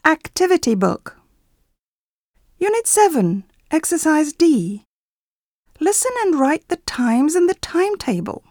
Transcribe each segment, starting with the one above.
Activity book. Unit 7, Exercise D. Listen and write the times in the timetable.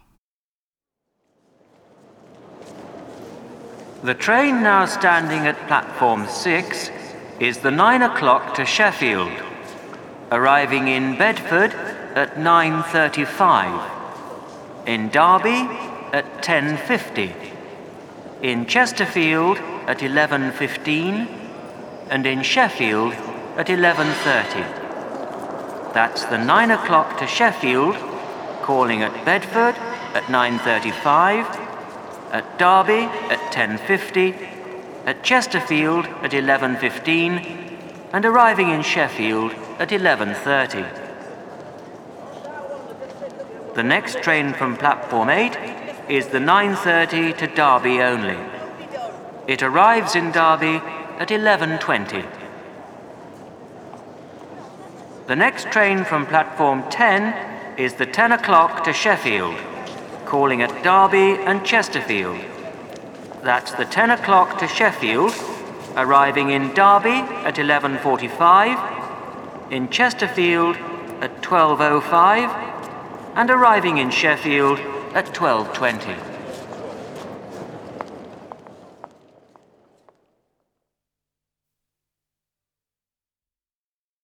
The train now standing at platform 6 is the 9 o'clock to Sheffield, arriving in Bedford at 9:35, in Derby at 10:50, in Chesterfield at 11:15, and in Sheffield at 11:30. That's the 9 o'clock to Sheffield, calling at Bedford at 9:35, at Derby at 10:50, at Chesterfield at 11:15, and arriving in Sheffield at 11:30. The next train from platform 8 is the 9:30 to Derby only. It arrives in Derby at 11:20. The next train from platform 10 is the 10 o'clock to Sheffield, calling at Derby and Chesterfield. That's the 10 o'clock to Sheffield, arriving in Derby at 11:45, in Chesterfield at 12:05, and arriving in Sheffield at 12:20.